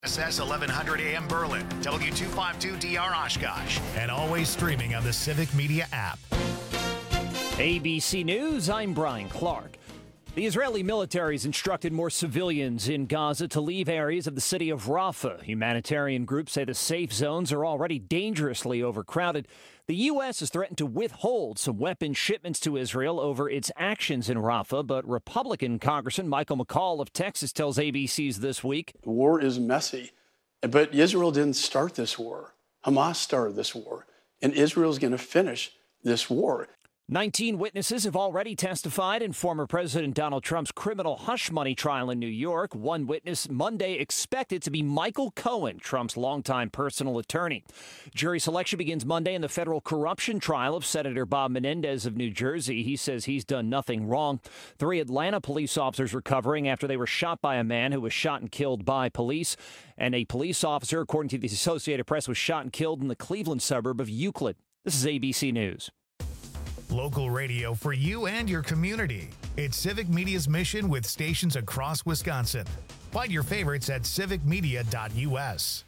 SS 1100 AM Berlin, W252DR Oshkosh, and always streaming on the Civic Media app. ABC News, I'm Brian Clark. The Israeli military has instructed more civilians in Gaza to leave areas of the city of Rafah. Humanitarian groups say the safe zones are already dangerously overcrowded. The U.S. has threatened to withhold some weapon shipments to Israel over its actions in Rafah, but Republican Congressman Michael McCaul of Texas tells ABC's This Week. The war is messy, but Israel didn't start this war. Hamas started this war, and Israel's going to finish this war. 19 witnesses have already testified in former President Donald Trump's criminal hush money trial in New York. One witness Monday expected to be Michael Cohen, Trump's longtime personal attorney. Jury selection begins Monday in the federal corruption trial of Senator Bob Menendez of New Jersey. He says he's done nothing wrong. 3 Atlanta police officers recovering after they were shot by a man who was shot and killed by police. And a police officer, according to the Associated Press, was shot and killed in the Cleveland suburb of Euclid. This is ABC News. Local radio for you and your community. It's Civic Media's mission with stations across Wisconsin. Find your favorites at civicmedia.us.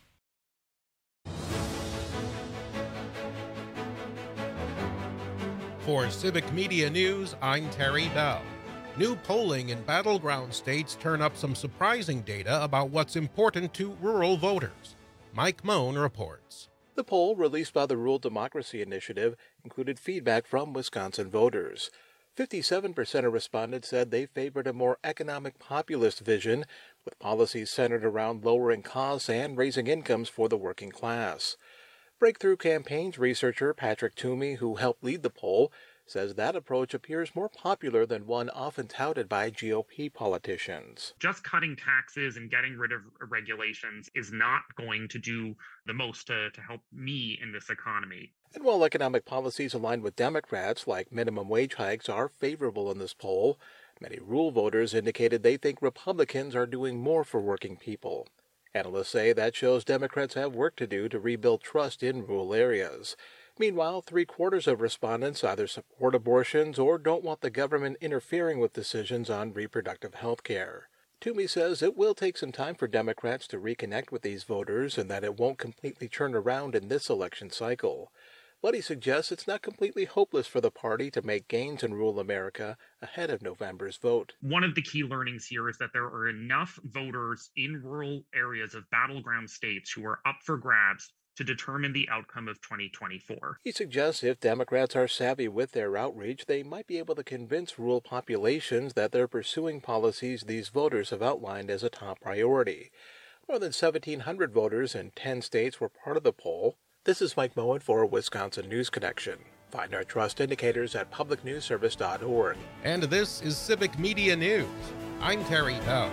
For Civic Media News, I'm Terry Bell. New polling in battleground states turn up some surprising data about what's important to rural voters. Mike Moan reports. The poll, released by the Rural Democracy Initiative, included feedback from Wisconsin voters. 57% of respondents said they favored a more economic populist vision, with policies centered around lowering costs and raising incomes for the working class. Breakthrough Campaigns researcher Patrick Toomey, who helped lead the poll, says that approach appears more popular than one often touted by GOP politicians. Just cutting taxes and getting rid of regulations is not going to do the most to help me in this economy. And while economic policies aligned with Democrats, like minimum wage hikes, are favorable in this poll, many rural voters indicated they think Republicans are doing more for working people. Analysts say that shows Democrats have work to do to rebuild trust in rural areas. Meanwhile, 3/4 of respondents either support abortions or don't want the government interfering with decisions on reproductive health care. Toomey says it will take some time for Democrats to reconnect with these voters and that it won't completely turn around in this election cycle. But he suggests it's not completely hopeless for the party to make gains in rural America ahead of November's vote. One of the key learnings here is that there are enough voters in rural areas of battleground states who are up for grabs to determine the outcome of 2024. He suggests if Democrats are savvy with their outreach, they might be able to convince rural populations that they're pursuing policies these voters have outlined as a top priority. More than 1,700 voters in 10 states were part of the poll. This is Mike Moen for Wisconsin News Connection. Find our trust indicators at publicnewsservice.org. And this is Civic Media News. I'm Terry Bell.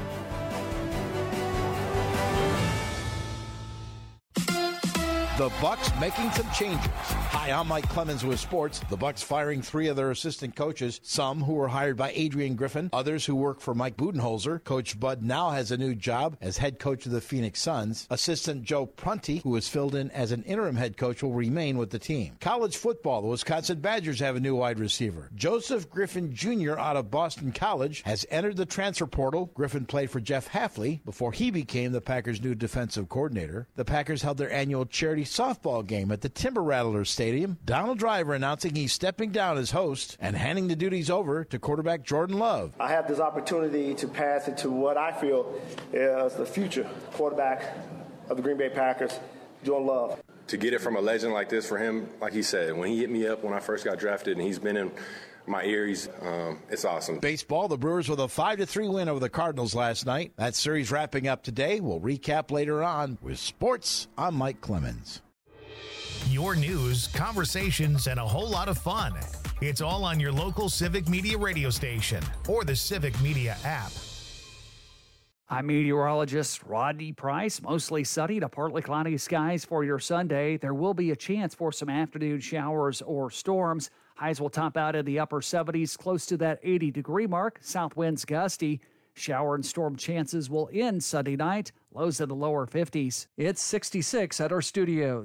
The Bucs making some changes. Hi, I'm Mike Clemens with sports. The Bucs firing 3 of their assistant coaches, some who were hired by Adrian Griffin, others who work for Mike Budenholzer. Coach Bud now has a new job as head coach of the Phoenix Suns. Assistant Joe Prunty, who was filled in as an interim head coach, will remain with the team. College football, the Wisconsin Badgers have a new wide receiver. Joseph Griffin Jr. out of Boston College has entered the transfer portal. Griffin played for Jeff Hafley before he became the Packers' new defensive coordinator. The Packers held their annual charity softball game at the Timber Rattlers Stadium. Donald Driver announcing he's stepping down as host and handing the duties over to quarterback Jordan Love. I have this opportunity to pass it to what I feel is the future quarterback of the Green Bay Packers, Jordan Love. To get it from a legend like this for him, like he said, when he hit me up when I first got drafted and he's been in my ears, it's awesome. Baseball, the Brewers with a 5-3 win over the Cardinals last night. That series wrapping up today. We'll recap later on. With sports, I'm Mike Clemens. Your news, conversations, and a whole lot of fun. It's all on your local Civic Media radio station or the Civic Media app. I'm meteorologist Rodney Price. Mostly sunny to partly cloudy skies for your Sunday. There will be a chance for some afternoon showers or storms. Highs will top out in the upper 70s, close to that 80-degree mark. South winds gusty. Shower and storm chances will end Sunday night. Lows in the lower 50s. It's 66 at our studios.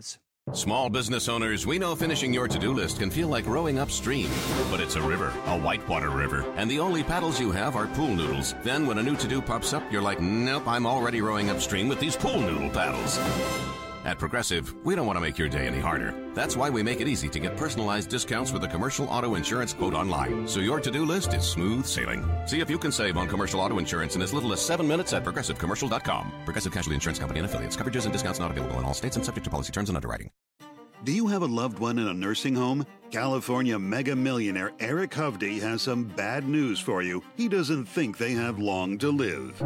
Small business owners, we know finishing your to-do list can feel like rowing upstream. But it's a river, a whitewater river, and the only paddles you have are pool noodles. Then when a new to-do pops up, you're like, nope, I'm already rowing upstream with these pool noodle paddles. At Progressive, we don't want to make your day any harder. That's why we make it easy to get personalized discounts with a commercial auto insurance quote online, so your to-do list is smooth sailing. See if you can save on commercial auto insurance in as little as 7 minutes at ProgressiveCommercial.com. Progressive Casualty Insurance Company and Affiliates. Coverages and discounts not available in all states and subject to policy terms and underwriting. Do you have a loved one in a nursing home? California mega millionaire Eric Hovde has some bad news for you. He doesn't think they have long to live.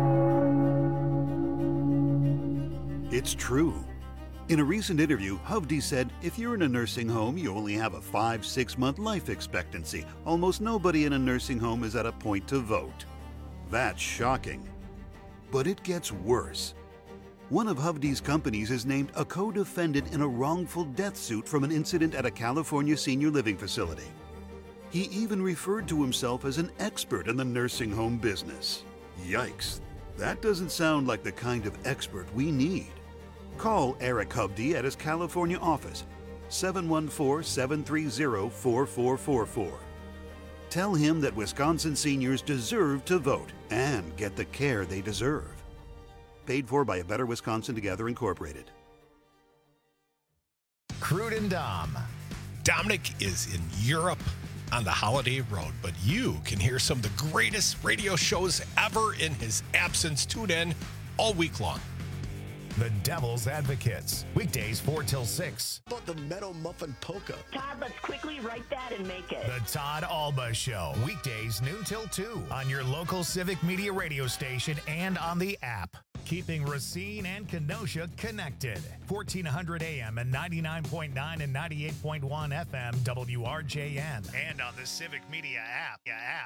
It's true. In a recent interview, Hovde said, if you're in a nursing home, you only have a 5-6 month life expectancy. Almost nobody in a nursing home is at a point to vote. That's shocking. But it gets worse. One of Hovde's companies is named a co-defendant in a wrongful death suit from an incident at a California senior living facility. He even referred to himself as an expert in the nursing home business. Yikes. That doesn't sound like the kind of expert we need. Call Eric Hovde at his California office, 714-730-4444. Tell him that Wisconsin seniors deserve to vote and get the care they deserve. Paid for by A Better Wisconsin Together Incorporated. Crude and Dom. Dominic is in Europe on the holiday road, but you can hear some of the greatest radio shows ever in his absence. Tune in all week long. The Devil's Advocates. Weekdays 4 till 6. But the Meadow Muffin Polka. Todd, let's quickly write that and make it. The Todd Alba Show. Weekdays noon till 2 on your local Civic Media radio station and on the app. Keeping Racine and Kenosha connected. 1400 AM and 99.9 and 98.1 FM WRJN. And on the Civic Media app.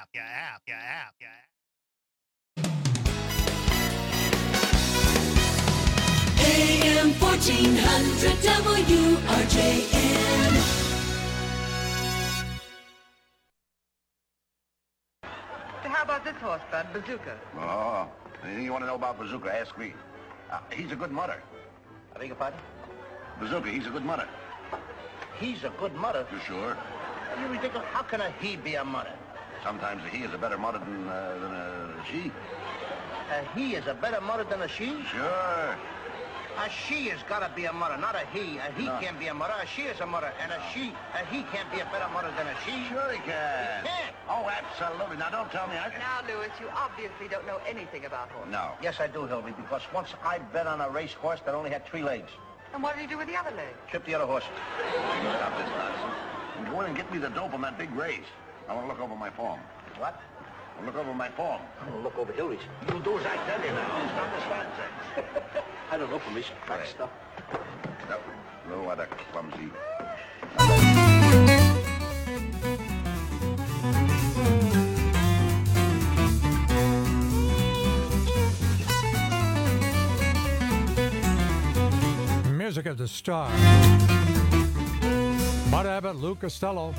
AM 1400 WRJN. How about this horse, Bud? Bazooka. Oh, anything you want to know about Bazooka, ask me. He's a good mudder. I beg your pardon? Bazooka, he's a good mudder. He's a good mudder? You sure? You're ridiculous. How can a he be a mudder? Sometimes a he is a better mudder than a she. A he is a better mudder than a she? Sure. A she has got to be a mudder, not a he. A he can't be a mudder. A she is a mudder. And a he can't be a better mudder than a she. Sure he can. He can't. Oh, absolutely. Now, don't tell me I can. Now, Louis, you obviously don't know anything about horses. No. Yes, I do, Hilary, because once I bet on a race horse that only had 3 legs. And what did he do with the other leg? Trip the other horse. Stop this nonsense. And go in and get me the dope on that big race. I want to look over my form. What? I'll look over my form. I'm going to look over Hillary's. You'll do as I tell you now. Stop this nonsense. I don't know from this crack stuff. No, what a clumsy. Music at the Star. Bud Abbott, Lou Costello.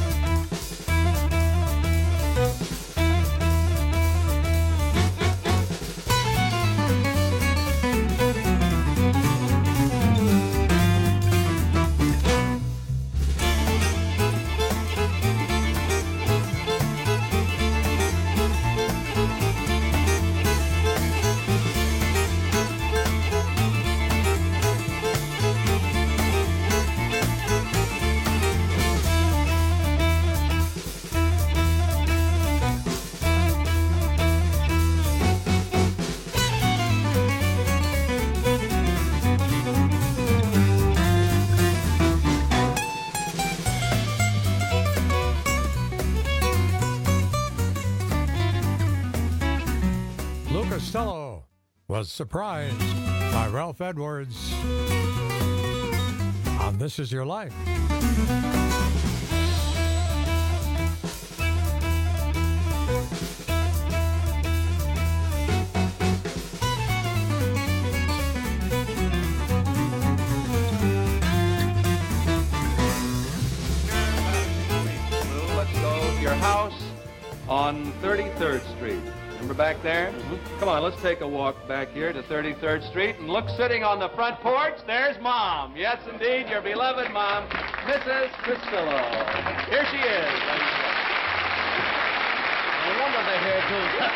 Costello was surprised by Ralph Edwards on This Is Your Life. Let's go to your house on 33rd Street. Remember back there? Mm-hmm. Come on, let's take a walk back here to 33rd Street and look sitting on the front porch. There's Mom. Yes, indeed, your beloved Mom, Mrs. Cristillo. Here she is. No wonder they're here, too.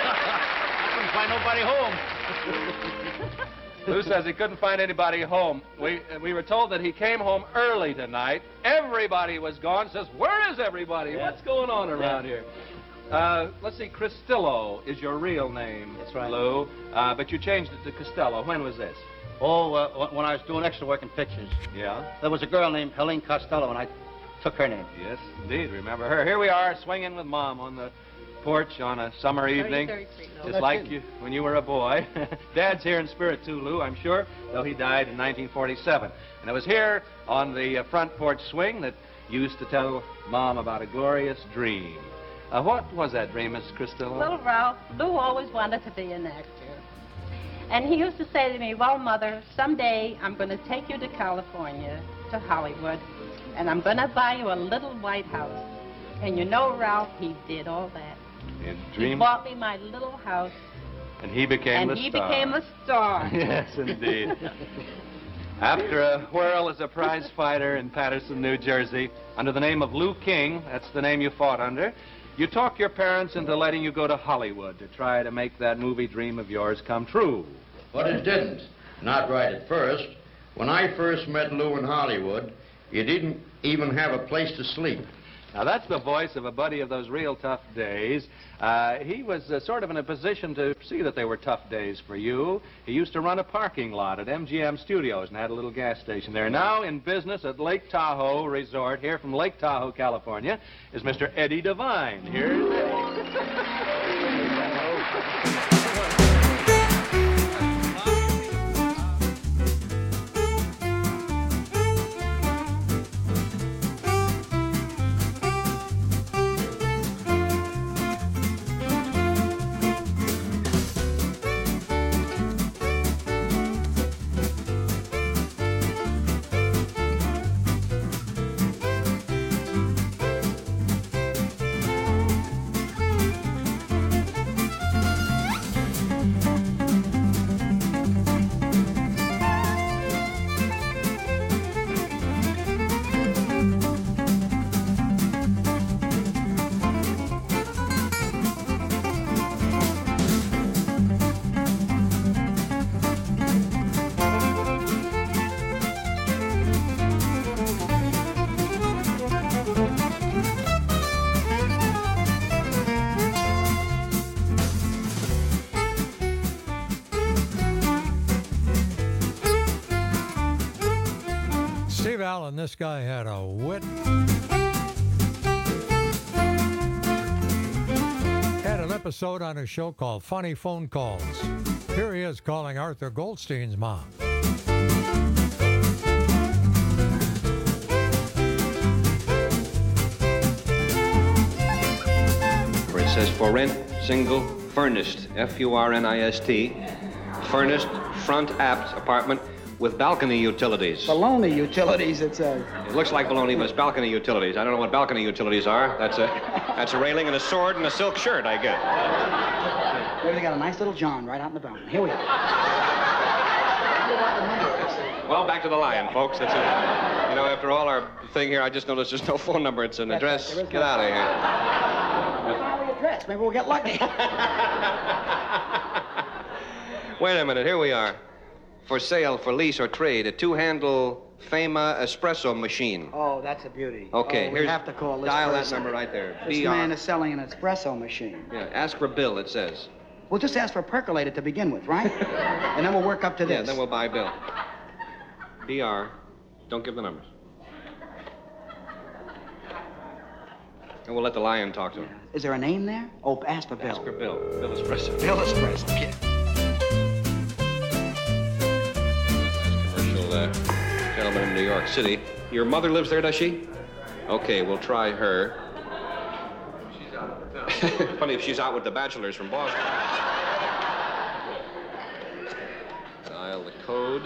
I couldn't find nobody home. Lou says he couldn't find anybody home. We were told that he came home early tonight. Everybody was gone. Says, where is everybody? Yeah. What's going on around here? Let's see, Cristillo is your real name. That's right. Lou. But you changed it to Costello. When was this? Oh, when I was doing extra work in pictures. Yeah? There was a girl named Helene Costello, and I took her name. Yes, indeed. Remember her. Here we are, swinging with Mom on the porch on a summer evening. Just like you when you were a boy. Dad's here in spirit, too, Lou, I'm sure, though he died in 1947. And it was here on the front porch swing that you used to tell Mom about a glorious dream. What was that dream, Miss Cristillo? Little Ralph, Lou always wanted to be an actor. And he used to say to me, well, Mother, someday I'm going to take you to California, to Hollywood, and I'm going to buy you a little white house. And you know, Ralph, he did all that. He bought me my little house. And he became the star. And he became a star. Yes, indeed. After a whirl as a prize fighter in Patterson, New Jersey, under the name of Lou King, that's the name you fought under, you talked your parents into letting you go to Hollywood to try to make that movie dream of yours come true. But it didn't. Not right at first. When I first met Lou in Hollywood, you didn't even have a place to sleep. Now, that's the voice of a buddy of those real tough days. He was sort of in a position to see that they were tough days for you. He used to run a parking lot at MGM Studios and had a little gas station there. Now in business at Lake Tahoe Resort, here from Lake Tahoe, California, is Mr. Eddie Devine. Here's Eddie. Steve Allen, this guy had a wit. Had an episode on his show called Funny Phone Calls. Here he is calling Arthur Goldstein's mom. Where it says for rent, single, furnished, F-U-R-N-I-S-T, furnished, front apt apartment with balcony utilities. Baloney utilities, it says. It looks like baloney, but it's balcony utilities. I don't know what balcony utilities are. That's a railing and a sword and a silk shirt, I guess. Here they got a nice little John right out in the balcony. Here we are. Well, back to the lion, folks. That's it. You know, after all our thing here, I just noticed there's no phone number. It's an address. Get out of here. Find the address. Maybe we'll get lucky. Wait a minute. Here we are. For sale, for lease, or trade, a two-handle Fama espresso machine. Oh, that's a beauty. Okay, we have to call this dial person. that number right there. This man is selling an espresso machine. Yeah, ask for bill, it says. We'll just ask for percolated to begin with, right? And then we'll work up to this. Yeah, then we'll buy bill. BR. Don't give the numbers. And we'll let the lion talk to him. Is there a name there? Oh, ask for Bill. Ask for Bill. Bill Espresso. Bill Espresso, yeah. Gentleman in New York City. Your mother lives there, does she? Okay, we'll try her. She's out. Funny if she's out with the bachelors from Boston. Dial the code.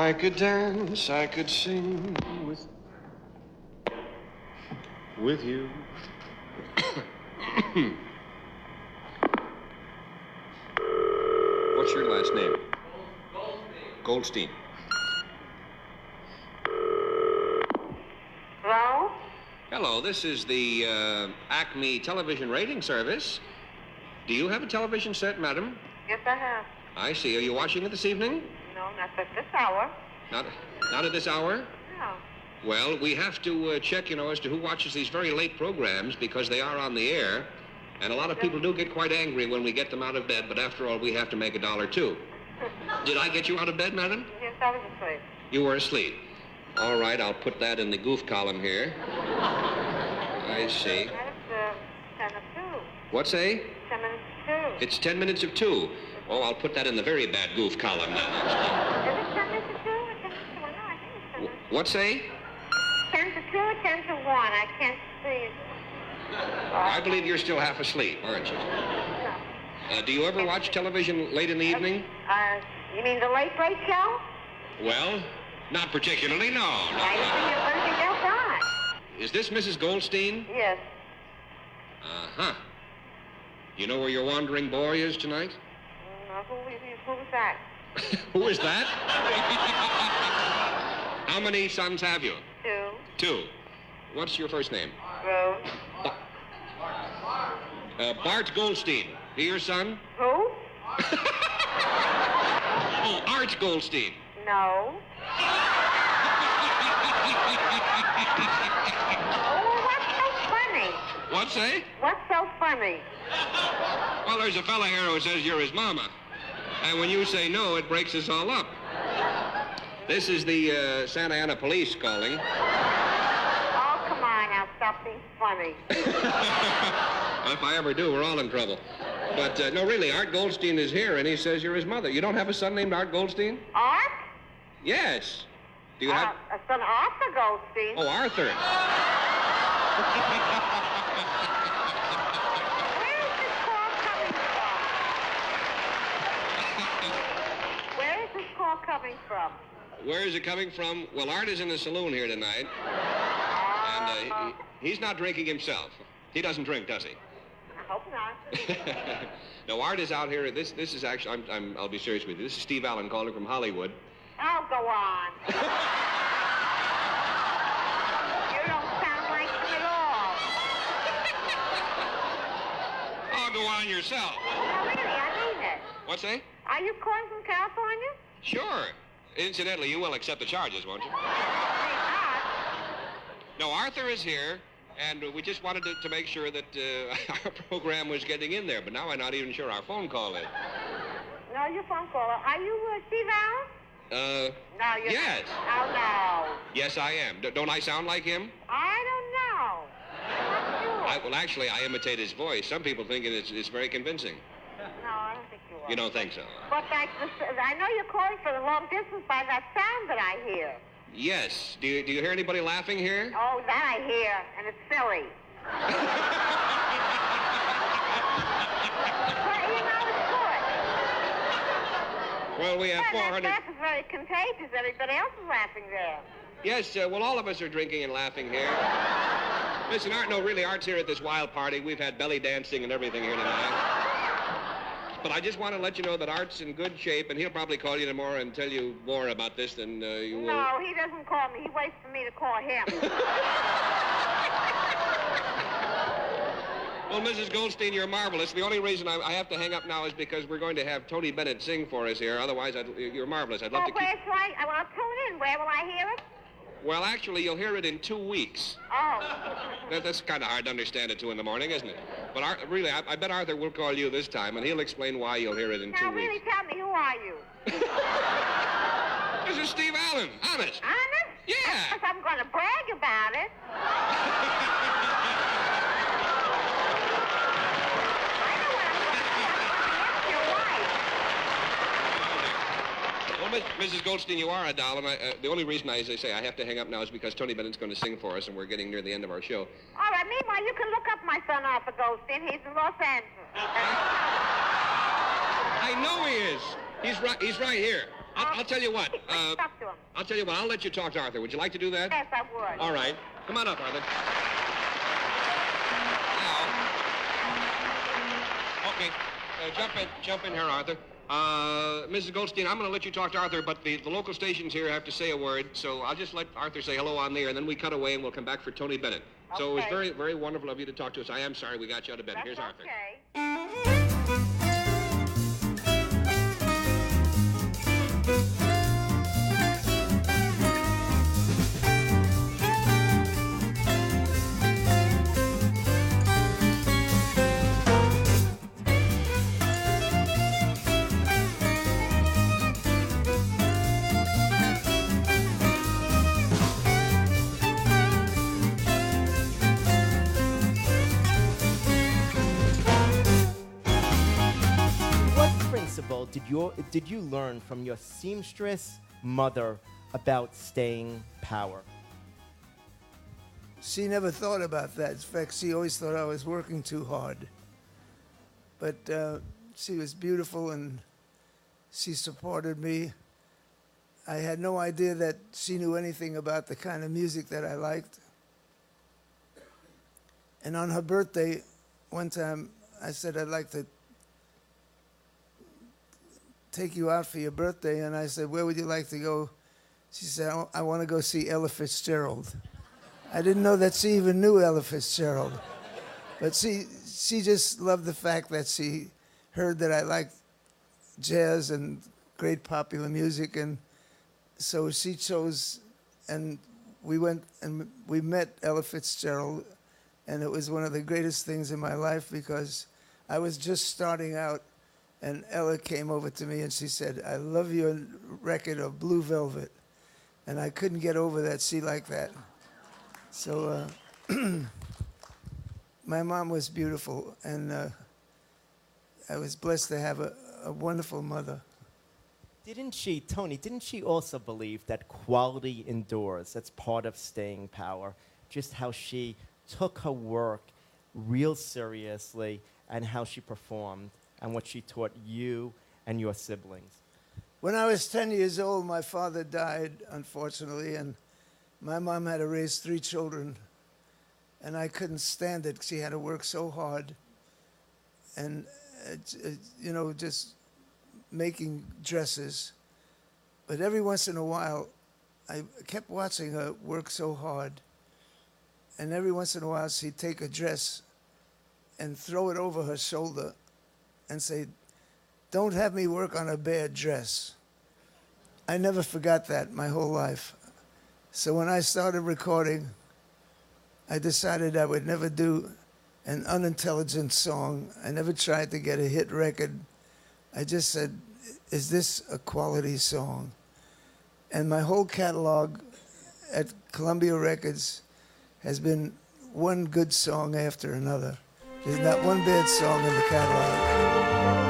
I could dance, I could sing with you. What's your last name? Goldstein. Hello? Hello, this is the Acme Television Rating Service. Do you have a television set, madam? Yes, I have. I see. Are you watching it this evening? No, not at this hour. Not at this hour? No. Well, we have to check, as to who watches these very late programs because they are on the air. And a lot of people do get quite angry when we get them out of bed, but after all, we have to make $1 too. Did I get you out of bed, madam? Yes, I was asleep. You were asleep. All right, I'll put that in the goof column here. I see. That's 10 of 2. What's a? 10 minutes of 2. It's 10 minutes of 2. Oh, I'll put that in the very bad goof column then. Is it 10 minutes of 2 or 10 minutes to 1? No, I think it's 10 minutes. What's a? 10 to 2 or 10 to 1? I can't see it. I believe you're still half asleep, aren't you? No. Do you ever watch television late in the evening? You mean the Late Break Show? Well, not particularly, no. I see everything else on. Is this Mrs. Goldstein? Yes. Uh-huh. You know where your wandering boy is tonight? Who's that? Who is that? How many sons have you? 2. 2. What's your first name? Rose. Bart Goldstein. He your son? Who? Oh, Art Goldstein. No. Oh, what's so funny? What's that? What's so funny? Well, there's a fella here who says you're his mama. And when you say no, it breaks us all up. This is the Santa Ana police calling. Oh, come on now. Stop being funny. If I ever do, we're all in trouble. But, no, really, Art Goldstein is here, and he says you're his mother. You don't have a son named Art Goldstein? Art? Yes. Do you have... A son Arthur Goldstein. Oh, Arthur. Where is this call coming from? Where is it coming from? Well, Art is in the saloon here tonight. And he's not drinking himself. He doesn't drink, does he? I hope not. No, Art is out here. This is actually, I'll be serious with you. This is Steve Allen calling from Hollywood. Oh, go on. You don't sound like him at all. Oh, go on yourself. No, really, I mean it. What's that? Are you calling from California? Sure. Incidentally, you will accept the charges, won't you? No, Arthur is here, and we just wanted to make sure that our program was getting in there, but now I'm not even sure our phone call is. No, your phone call. Are you Steve Allen? No, you're yes. not. Oh, no. Yes, I am. Don't I sound like him? I don't know. I'm not sure. Well, actually, I imitate his voice. Some people think it's very convincing. No, I don't think you are. You don't think so? But I know you're calling for the long distance by that sound that I hear. Yes. Do you hear anybody laughing here? Oh, that I hear, and it's silly. But, you know, it's good. Well, we have 400... That laugh is very contagious. Everybody else is laughing there. Yes, well, all of us are drinking and laughing here. Listen, Art's here at this wild party. We've had belly dancing and everything here tonight. But I just want to let you know that Art's in good shape, and he'll probably call you tomorrow and tell you more about this than you will. No, he doesn't call me. He waits for me to call him. Well, Mrs. Goldstein, you're marvelous. The only reason I have to hang up now is because we're going to have Tony Bennett sing for us here. Otherwise, you're marvelous. I'd love to keep... where's right? I'll tune in. Where will I hear it? Well, actually, you'll hear it in 2 weeks. Oh. That's kind of hard to understand at 2 in the morning, isn't it? But really, I bet Arthur will call you this time, and he'll explain why you'll hear it in 2 weeks. Now, really, tell me, who are you? This is Steve Allen. Honest. Honest? Yeah. Because I'm going to brag about it. Well, Mrs. Goldstein, you are a doll, and the only reason, as I say, I have to hang up now is because Tony Bennett's going to sing for us, and we're getting near the end of our show. All right, meanwhile, you can look up my son, Arthur Goldstein. He's in Los Angeles. I know he is. He's right here. I'll tell you what. Talk to him. I'll tell you what. I'll let you talk to Arthur. Would you like to do that? Yes, I would. All right. Come on up, Arthur. Now. Okay. Jump in here, Arthur. Mrs. Goldstein, I'm going to let you talk to Arthur, but the local stations here have to say a word, so I'll just let Arthur say hello on there, and then we cut away and we'll come back for Tony Bennett. Okay. So it was very, very wonderful of you to talk to us. I am sorry we got you out of bed. Here's Arthur. Okay. Did you learn from your seamstress mother about staying power? She never thought about that. In fact, she always thought I was working too hard. But she was beautiful and she supported me. I had no idea that she knew anything about the kind of music that I liked. And on her birthday, one time, I said, I'd like to take you out for your birthday. And I said, where would you like to go? She said, I want to go see Ella Fitzgerald. I didn't know that she even knew Ella Fitzgerald. But she just loved the fact that she heard that I liked jazz and great popular music. And so she chose, and we went and we met Ella Fitzgerald. And it was one of the greatest things in my life because I was just starting out. And Ella came over to me and she said, I love your record of Blue Velvet. And I couldn't get over that she liked that. So my mom was beautiful, and I was blessed to have a wonderful mother. Didn't she also believe that quality endures? That's part of staying power. Just how she took her work real seriously and how she performed and what she taught you and your siblings. When I was 10 years old, my father died, unfortunately, and my mom had to raise 3 children, and I couldn't stand it. She had to work so hard, and, just making dresses. But every once in a while, I kept watching her work so hard, and every once in a while, she'd take a dress and throw it over her shoulder and say, don't have me work on a bad dress. I never forgot that my whole life. So when I started recording, I decided I would never do an unintelligent song. I never tried to get a hit record. I just said, is this a quality song? And my whole catalog at Columbia Records has been one good song after another. There's not one bad song in the catalog.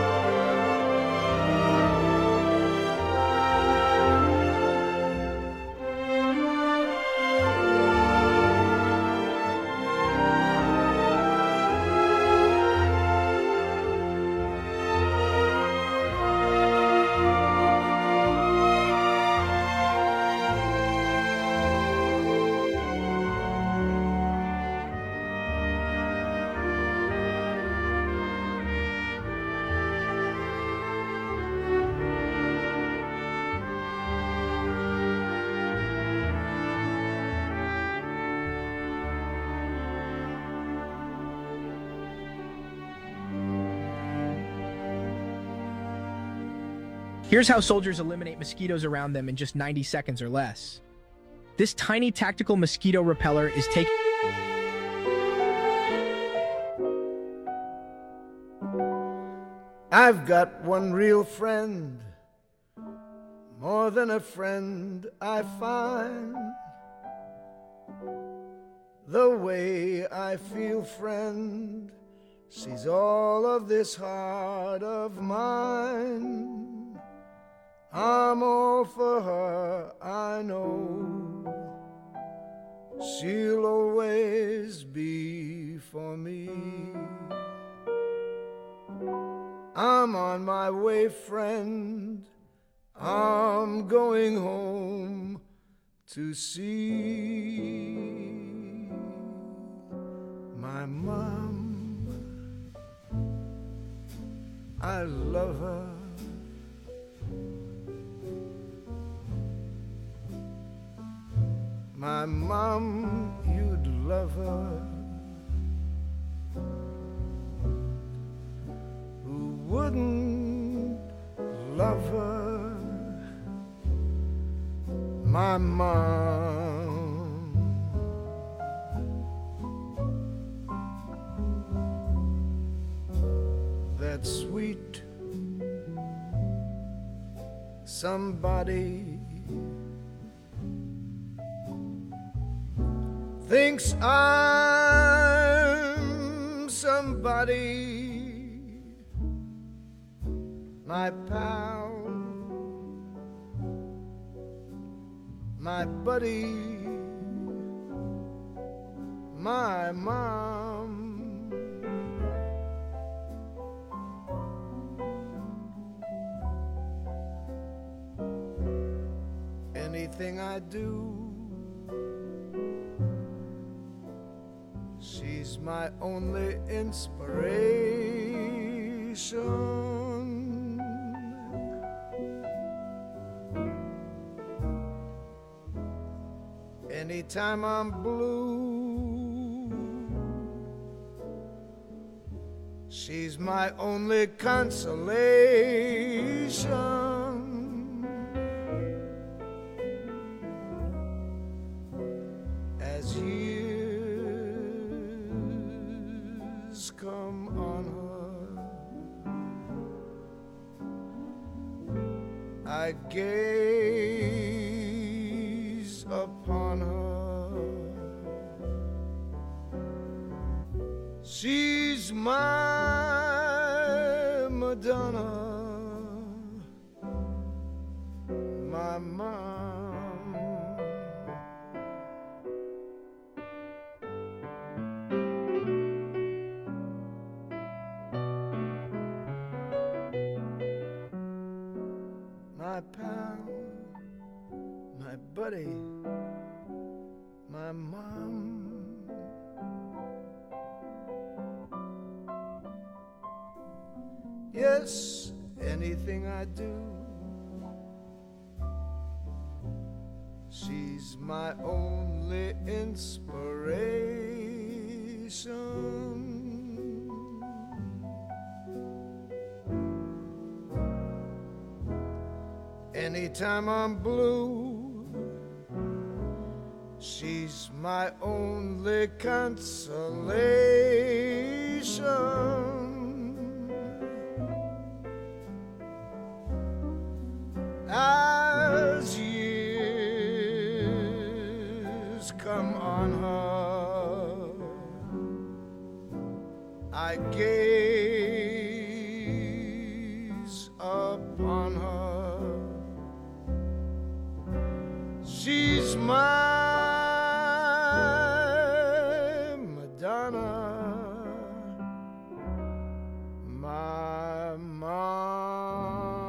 Here's how soldiers eliminate mosquitoes around them in just 90 seconds or less. This tiny tactical mosquito repeller is taken... I've got one real friend, more than a friend I find. The way I feel, friend, sees all of this heart of mine. I'm all for her, I know. She'll always be for me. I'm on my way, friend. I'm going home to see my mom. I love her. My mom, you'd love her. Who wouldn't love her? My mom. That sweet somebody thinks I'm somebody, my pal, my buddy, my mom. Anything I do, she's my only inspiration. Anytime I'm blue, she's my only consolation. As years come on her, I gaze upon her. She's my Madonna, my mom. My pal, my buddy, my mom. Yes, anything I do, she's my only inspiration. Anytime I'm blue, she's my only consolation. As years come on her, I gaze upon her. She's my Madonna, my mom.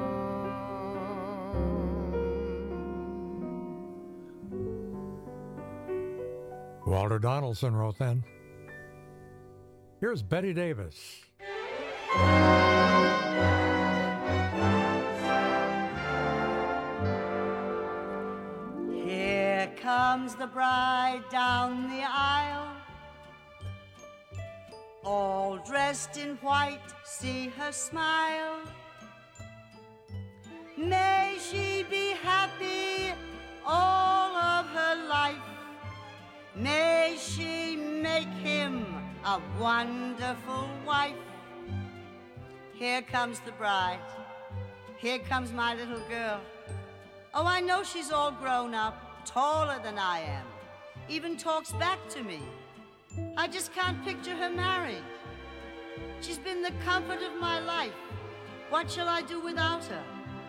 Walter Donaldson wrote then. Here's Betty Davis. Here comes the bride down the aisle, all dressed in white, see her smile. May she be happy all of her life. May she make him a wonderful wife. Here comes the bride. Here comes my little girl. Oh, I know she's all grown up, taller than I am, even talks back to me. I just can't picture her married. She's been the comfort of my life. What shall I do without her?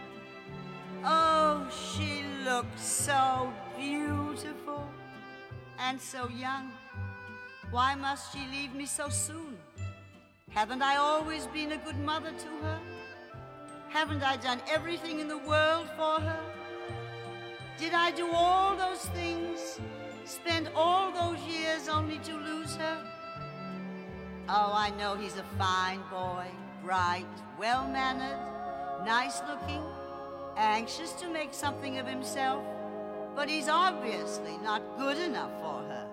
Oh, she looks so beautiful and so young. Why must she leave me so soon? Haven't I always been a good mother to her? Haven't I done everything in the world for her? Did I do all those things, spend all those years only to lose her? Oh, I know he's a fine boy, bright, well-mannered, nice-looking, anxious to make something of himself, but he's obviously not good enough for her.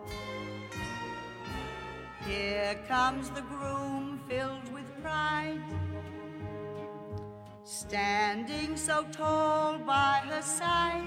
Here comes the groom filled with pride, standing so tall by her side.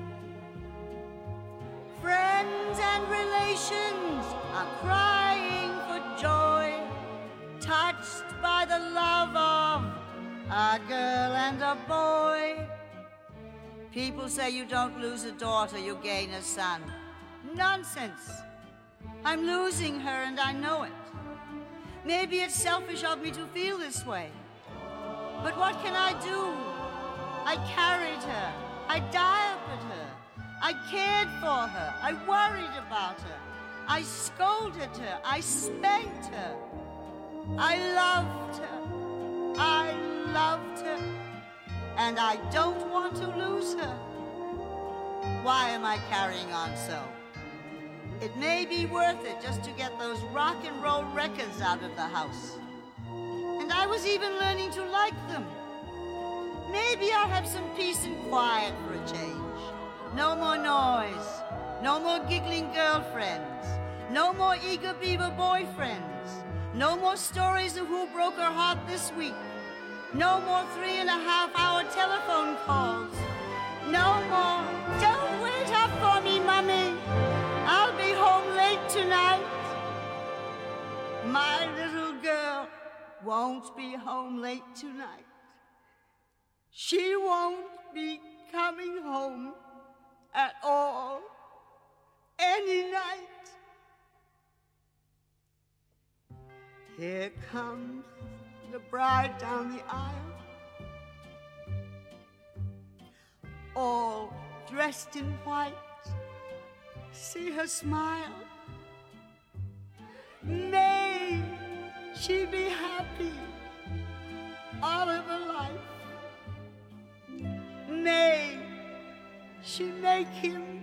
Friends and relations are crying for joy, touched by the love of a girl and a boy. People say you don't lose a daughter, you gain a son. Nonsense. I'm losing her and I know it. Maybe it's selfish of me to feel this way. But what can I do? I carried her. I diapered her. I cared for her. I worried about her. I scolded her. I spanked her. I loved her. I loved her. And I don't want to lose her. Why am I carrying on so? It may be worth it just to get those rock and roll records out of the house. And I was even learning to like them. Maybe I'll have some peace and quiet for a change. No more noise. No more giggling girlfriends. No more eager beaver boyfriends. No more stories of who broke her heart this week. No more 3.5-hour telephone calls. No more. Don't wait up for me, Mommy. I'll be home late tonight. My little girl won't be home late tonight. She won't be coming home at all any night. Here comes the bride down the aisle, all dressed in white. See her smile. May she be happy all of her life. May she make him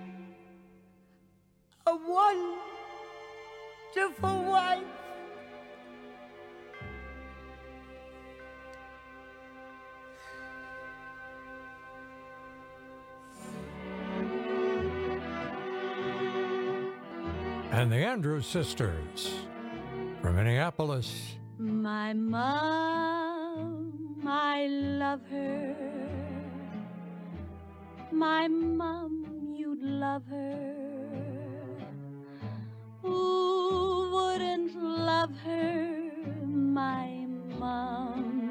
a wonderful wife. And the Andrews Sisters from Minneapolis. My mom, I love her. My mom, you'd love her. Who wouldn't love her? My mom.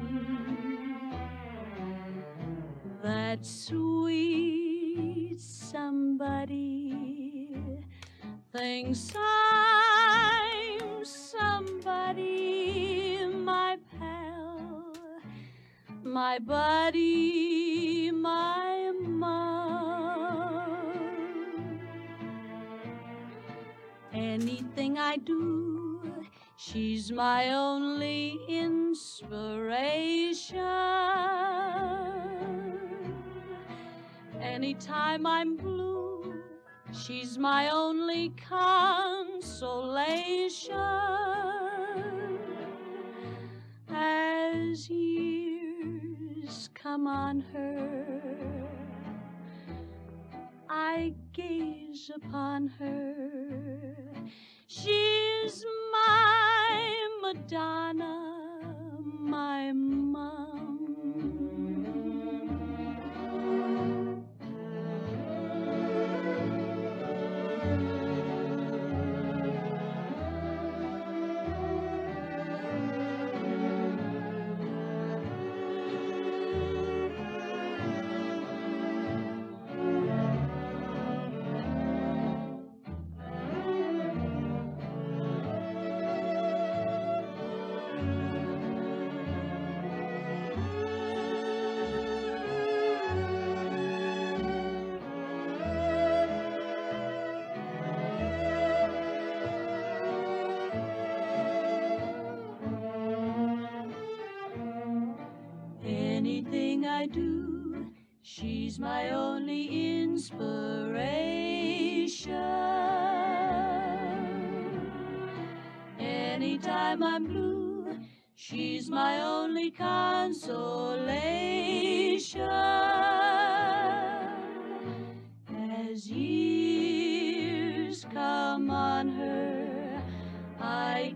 That sweet somebody thinks I'm somebody, my pal, my buddy, my mom. Anything I do, she's my only inspiration. Anytime I'm blue, she's my only consolation. As years come on her, I gaze upon her. She's my Madonna, my mom. I do, she's my only inspiration. Anytime I'm blue, she's my only consolation. As years come on her, I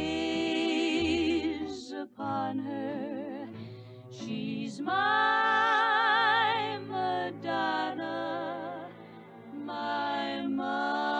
gaze upon her. She's my Madonna, my mom.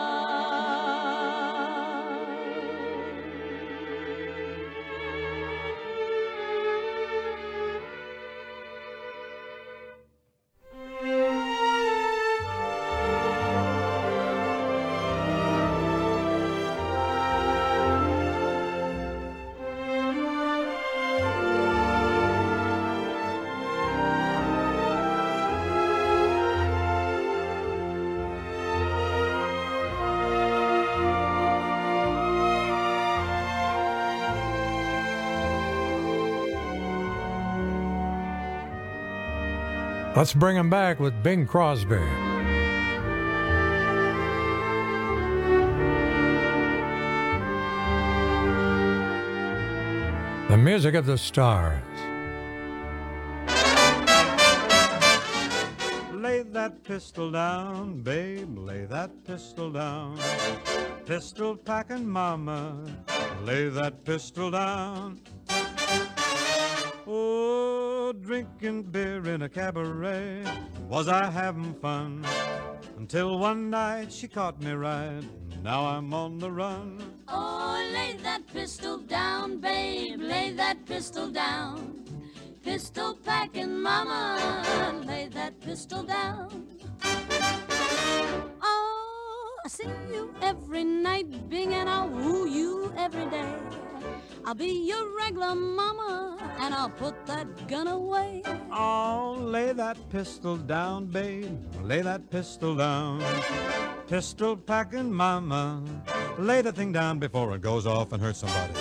Let's bring him back with Bing Crosby. The music of the stars. Lay that pistol down, babe, lay that pistol down. Pistol packing mama, lay that pistol down. Oh, drinking beer in a cabaret, was I having fun? Until one night she caught me right, now I'm on the run. Oh, lay that pistol down, babe, lay that pistol down. Pistol packing mama, lay that pistol down. Oh, I see you every night, Bing, and I'll woo you every day. I'll be your regular mama, and I'll put that gun away. Oh, lay that pistol down, babe, lay that pistol down. Pistol packing mama, lay the thing down before it goes off and hurts somebody.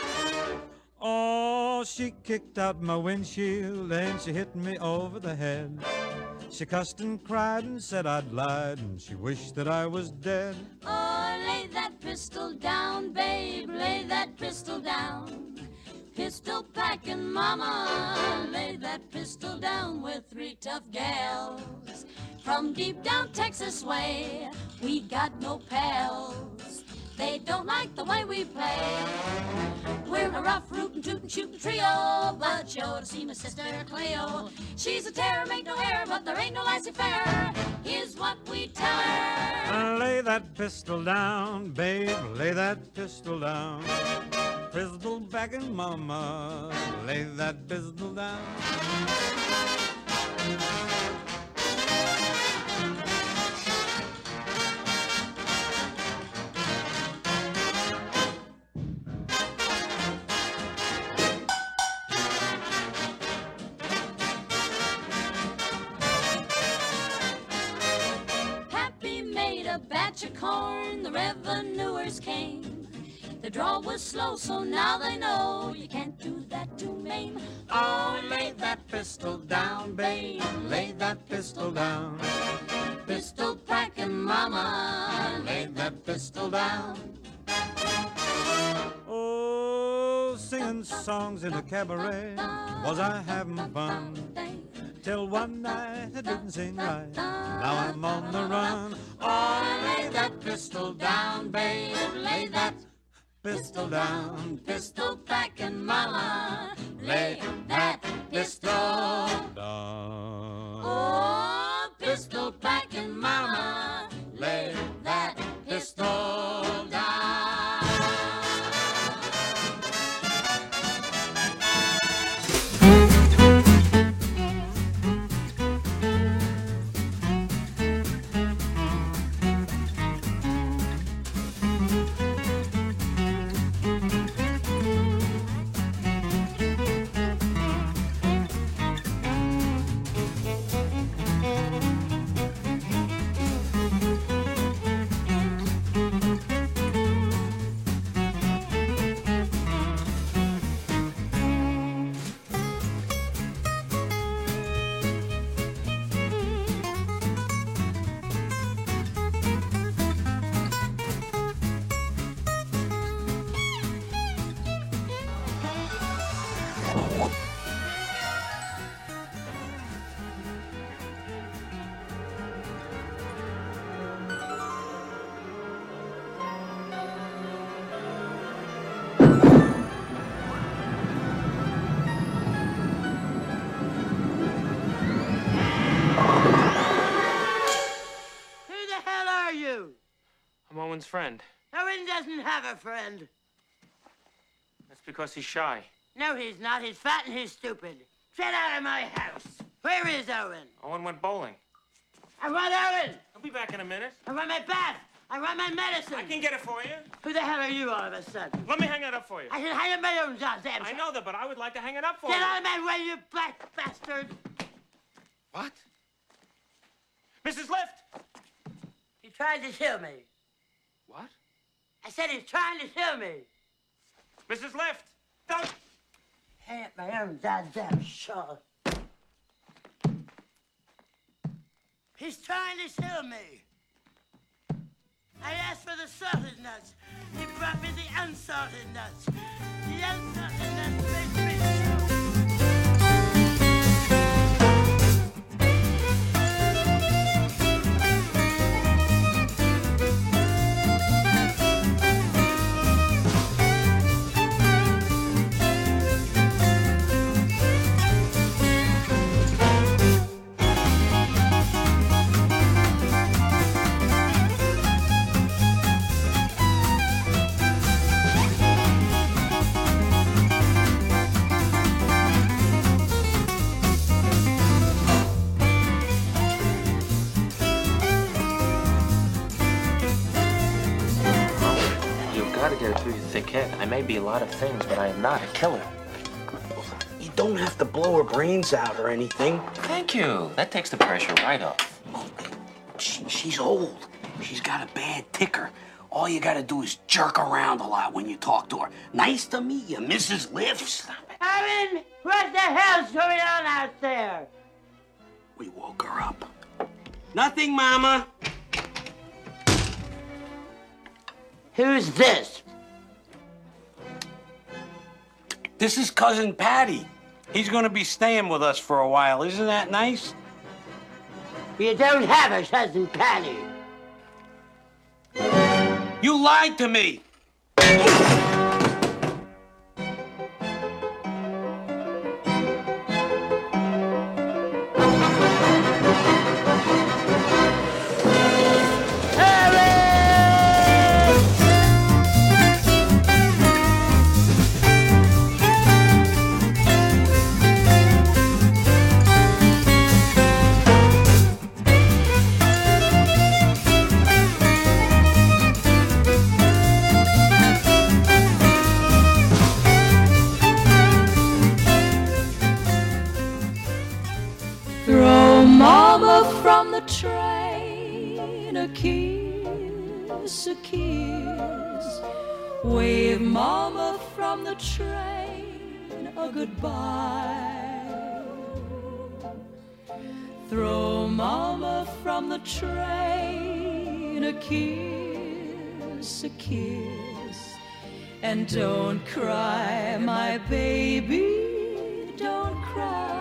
Oh, she kicked out my windshield and she hit me over the head. She cussed and cried and said I'd lied, and she wished that I was dead. Oh, lay that pistol down, babe, lay that pistol down. Pistol packing mama, lay that pistol down. With three tough gals from deep down Texas way. We got no pals, they don't like the way we play. We're a rough, rootin', tootin', shootin' trio, but you ought to see my sister Cleo. She's a terror, make no error, but there ain't no laissez-faire. Here's what we tell her. Lay that pistol down, babe, lay that pistol down. Pistol packing mama, lay that pistol down. Batch of corn, the revenuers came. The draw was slow, so now they know you can't do that to Maine. Oh, lay that pistol down, babe, lay that pistol down. Pistol packing mama, lay that pistol down. Oh, singing songs in a cabaret, was I having fun? Till one night I didn't sing right, now I'm on the run. Oh, lay that pistol down, babe, lay that pistol down. Pistol packing mama, lay that pistol down. Oh, pistol packing mama, lay that pistol down. I'm Owen's friend. Owen doesn't have a friend. That's because he's shy. No, he's not. He's fat and he's stupid. Get out of my house. Where is Owen? Owen went bowling. I want Owen. I'll be back in a minute. I want my bath. I want my medicine. I can get it for you. Who the hell are you all of a sudden? Let me hang it up for you. I can hang up my own goddamn. I know that, but I would like to hang it up for Get you. out of my way, you black bastard. What? Mrs. Lift! He tried to kill me. What? I said he's trying to kill me. Mrs. Lift! Don't... Hang up my own goddamn shawl. He's trying to kill me. I asked for the salted nuts. He brought me the unsalted nuts. The unsalted nuts makes me so... I may be a lot of things, but I am not a killer. You don't have to blow her brains out or anything. Thank you. That takes the pressure right off. She's old. She's got a bad ticker. All you gotta do is jerk around a lot when you talk to her. Nice to meet you, Mrs. Lift. Stop it. Aaron, what the hell's going on out there? We woke her up. Nothing, Mama. Who's this? This is Cousin Patty. He's gonna be staying with us for a while. Isn't that nice? You don't have a Cousin Patty. You lied to me. From the train, a kiss, a kiss. Wave Mama from the train, a goodbye. Throw Mama from the train, a kiss, a kiss. And don't cry, my baby, don't cry.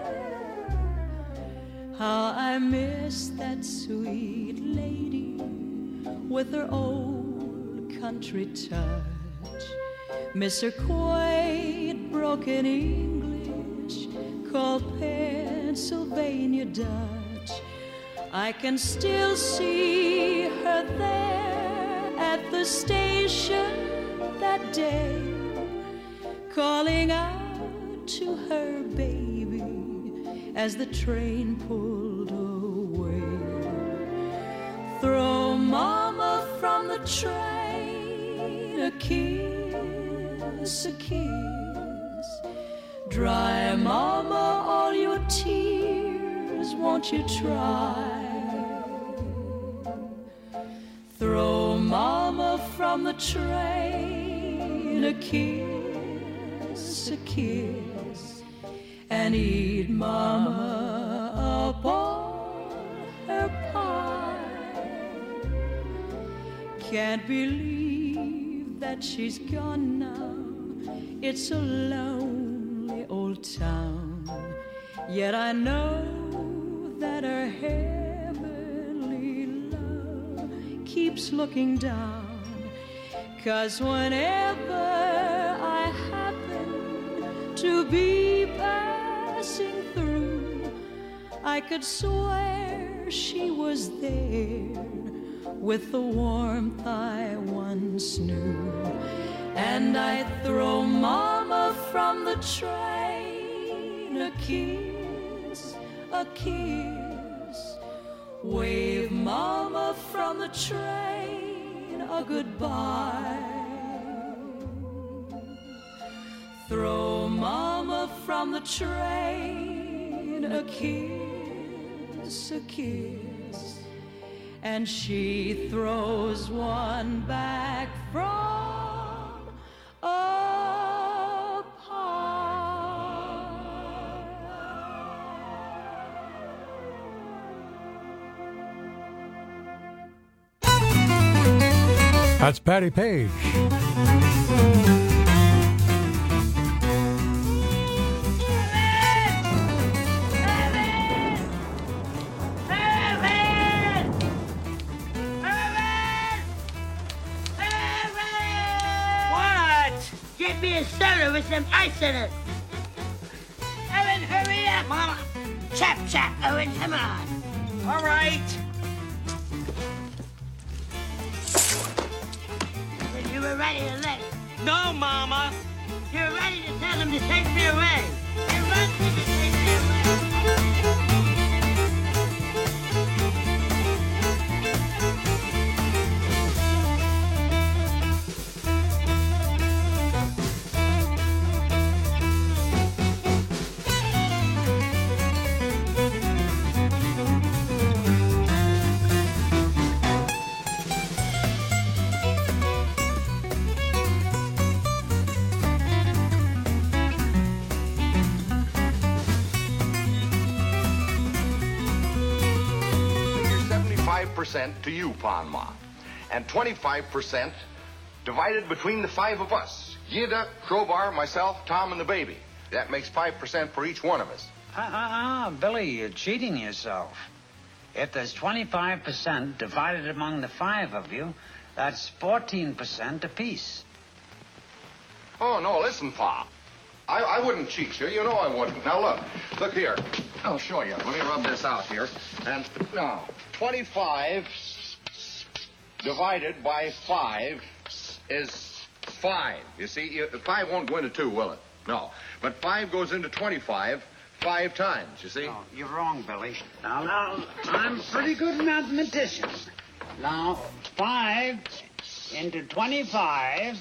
How I miss that sweet lady with her old country touch. Miss her quaint broken English called Pennsylvania Dutch. I can still see her there at the station that day, calling out to her baby as the train pulled away. Throw Mama from the train, a kiss, a kiss. Dry Mama all your tears, won't you try? Throw Mama from the train, a kiss, a kiss. And eat Mama up on her pie. Can't believe that she's gone now. It's a lonely old town. Yet I know that her heavenly love keeps looking down. 'Cause whenever I happen to be passing through, I could swear she was there with the warmth I once knew. And I'd throw Mama from the train a kiss, wave Mama from the train a goodbye. Throw Mama from the train a kiss, and she throws one back from a That's Patty Page. Get me a soda with some ice in it. Owen, hurry up. Mama. Chap, Owen, come on. All right. Well, you were ready to let it. No, Mama. You were ready to tell him to take me away. You wanted to take me away. To you, Pon Ma, and 25% divided between the 5 of us. Yida, Crowbar, myself, Tom, and the baby. That makes 5% for each one of us. Billy, you're cheating yourself. If there's 25% divided among the 5 of you, that's 14% apiece. Oh, no, listen, Pa. I wouldn't cheat you. You know I wouldn't. Now, look here. I'll show you. Let me rub this out here. And now, 25 divided by 5 is 5. You see, 5 won't go into 2, will it? No. But 5 goes into 25 5 times, you see? No, you're wrong, Billy. Now, I'm a pretty good mathematician. Now, 5 into 25...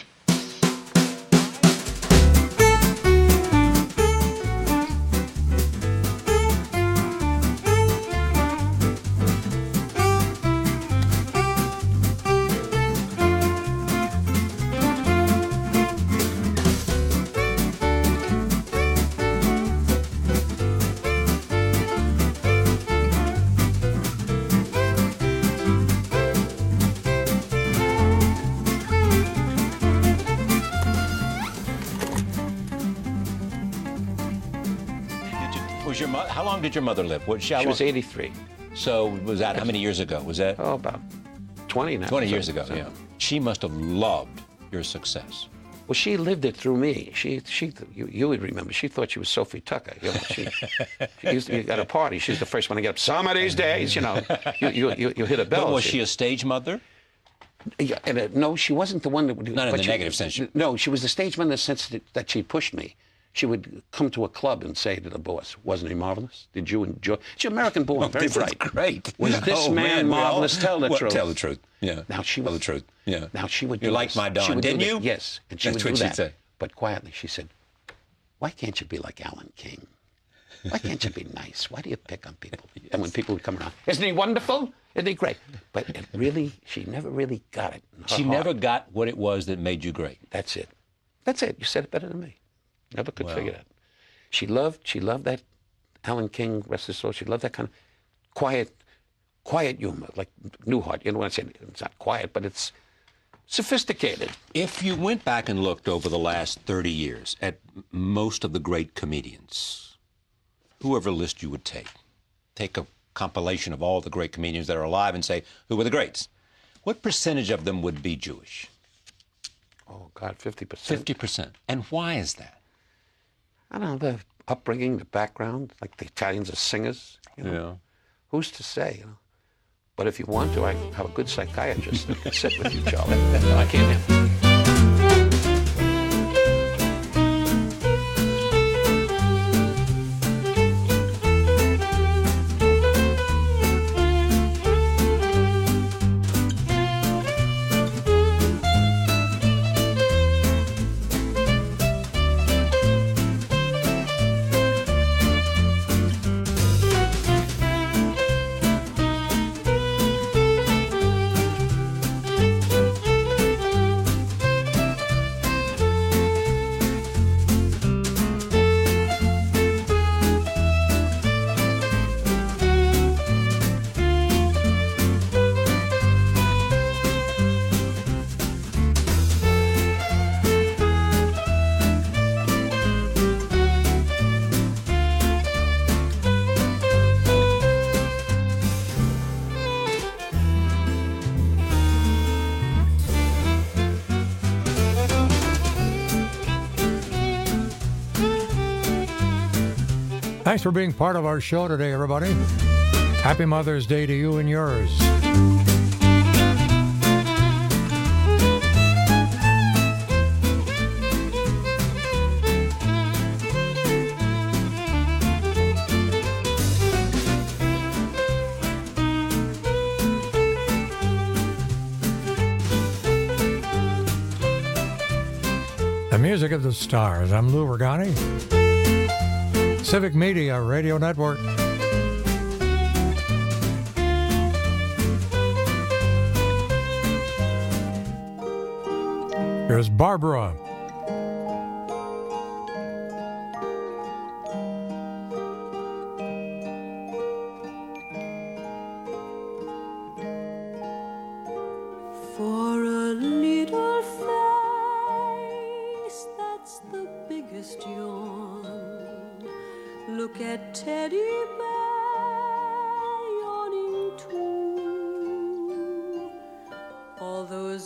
How long did your mother live? She was 83. So was that, how many years ago? Was that? Oh, about 20 now. 20 years ago, yeah. She must have loved your success. Well, she lived it through me. You would remember, she thought she was Sophie Tucker. You know, she used to be at a party. She's the first one to get up. Some of these days, you know, you hit a bell. But was she a stage mother? Yeah, no, she wasn't the one that would do. Not in the negative sense. No, she was the stage mother in the sense that she pushed me. She would come to a club and say to the boss, "Wasn't he marvelous? Did you enjoy?" She's American-born, very bright. Great. Was this man marvelous? Tell the truth. Tell the truth. Yeah. Now she was the truth. Yeah. Now she would. You liked my Don, didn't you? Yes, and she would do that. Say. But quietly, she said, "Why can't you be like Alan King? Why can't you be nice? Why do you pick on people?" Yes. And when people would come around, "Isn't he wonderful? Isn't he great?" But it really, she never really got it. She never got what it was that made you great. That's it. That's it. You said it better than me. Never could figure that. She loved that Alan King, rest his soul. She loved that kind of quiet humor, like Newhart. You know what I'm saying? It's not quiet, but it's sophisticated. If you went back and looked over the last 30 years at most of the great comedians, whoever list you would take a compilation of all the great comedians that are alive and say, who were the greats? What percentage of them would be Jewish? Oh, God, 50%. 50%. And why is that? I don't know, the upbringing, the background, like the Italians are singers, you know. Yeah. Who's to say, you know? But if you want to, I have a good psychiatrist that can sit with you, Charlie. I can't handle it. Thanks for being part of our show today, everybody. Happy Mother's Day to you and yours. The music of the stars. I'm Lou Regani. Civic Media Radio Network. Here's Barbara. For a little face that's the biggest yawn. Look at Teddy Bear yawning too. All those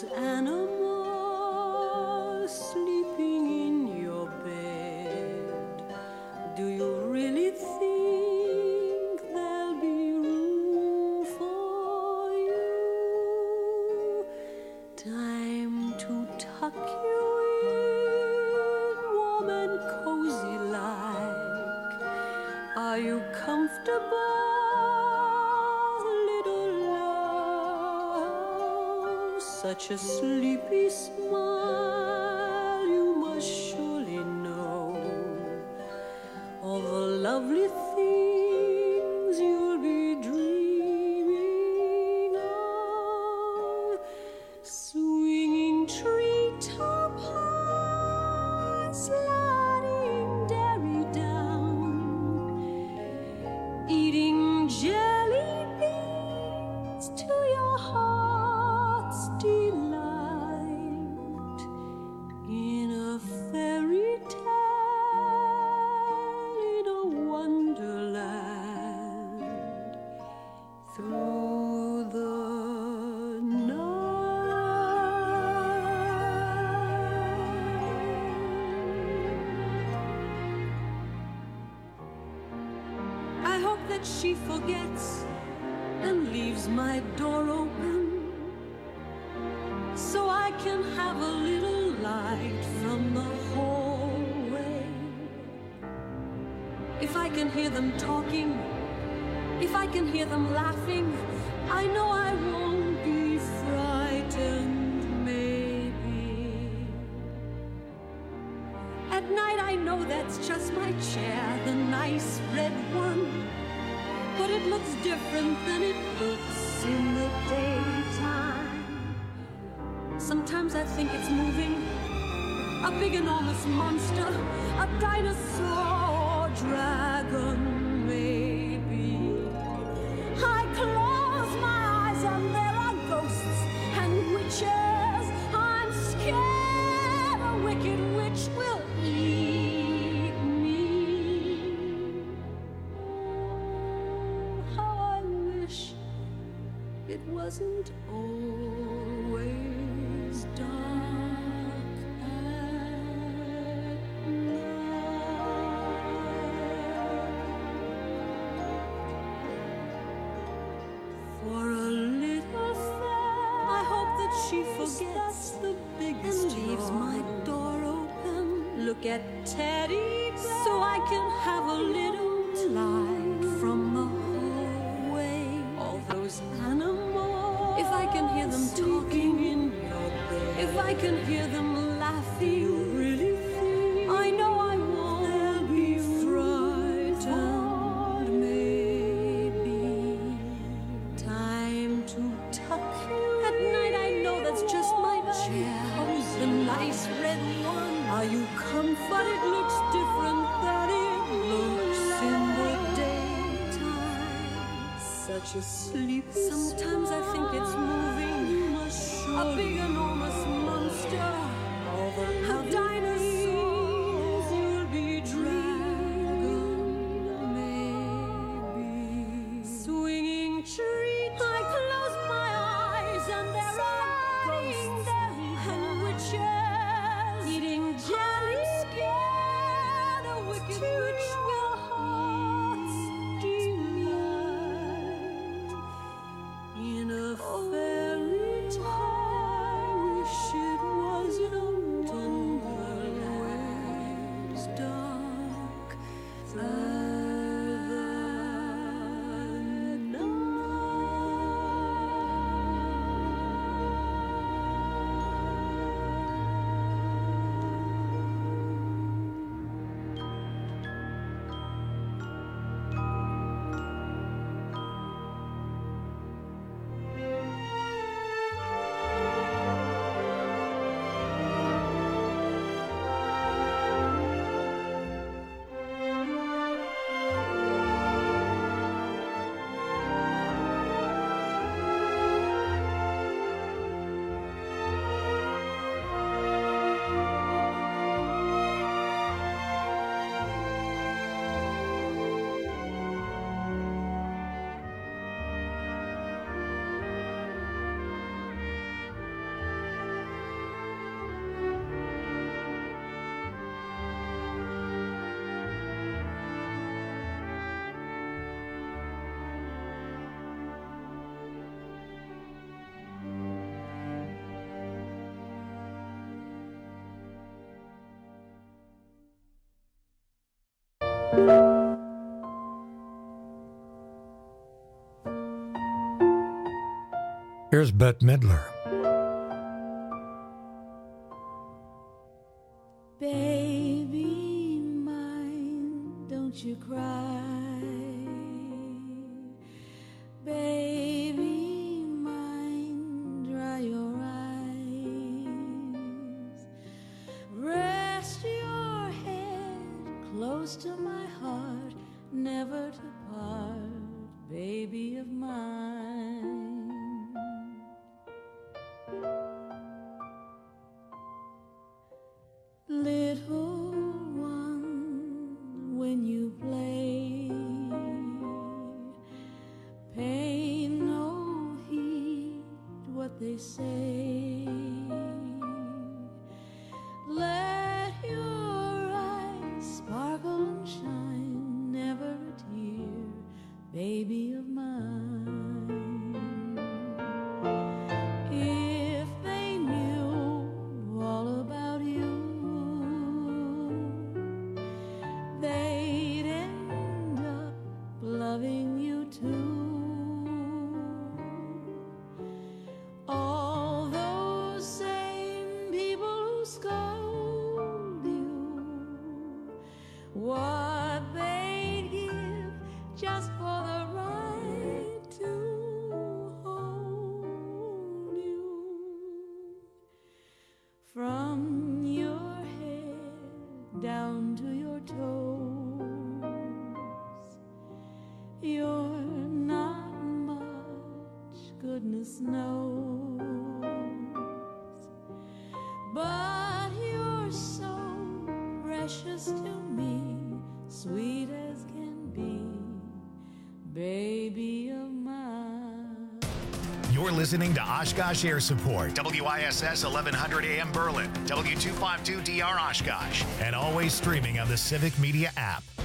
animals sleeping in your bed. Do you really think there'll be room for you? Time to tuck you in, warm and cozy like. Are you comfortable, little love? Such a sleepy smile, you must surely know all the lovely things you'll be dreaming of. Swinging treetop high, sliding dairy down, eating jelly beans to your heart's delight, in a fairy tale, in a wonderland, through the I hope that she forgets and leaves my door open, so I can have a little light from the hallway. If I can hear them talking, if I can hear them laughing, I know I won't be frightened, maybe. At night I know that's just my chair, the nice red one. But it looks different than it looks in the daytime. Sometimes I think it's moving, a big enormous monster, a dinosaur or dragon, maybe. I close my eyes and there are ghosts and witches. I'm scared a wicked witch will eat me. How I wish it wasn't always dark at night. but she forgets the biggest and leaves my door open. Look at Teddy Bear, so I can have a little light from the hallway. All those animals, if I can hear them talking in your bed, if I can hear them laughing, really feel, I know I won't be frightened. Maybe time to tuck you. At night I know that's just my chair. The nice red one. Are you comforted? It looks different than it looks in the daytime. Such a sleepy. Sometimes I think it's moving. A big enormous monster. How dinosaurs will be dragon, maybe. Swinging trees. I close my eyes and there are ghosts and witches eating jelly, scare the wicked witch will hearts delight. In a fairy tale, wish it was London, where dark further night. Here's Bette Midler. Baby mine, don't you cry. Baby mine, dry your eyes. Rest your head close to my heart, never to part, baby of mine. Little one, when you play, pay no heed what they say. Let your eyes sparkle and shine, never a tear, baby of mine. If they knew all about you, they'd end up loving you too. All those same people who scold you, what they'd give just for the right to hold you. From your head down to your toes, you're not much, goodness knows, but you're so precious to me, sweet as can be, baby of mine. You're listening to Oshkosh Air Support, WISS 1100 AM Berlin, W252DR Oshkosh, and always streaming on the Civic Media app.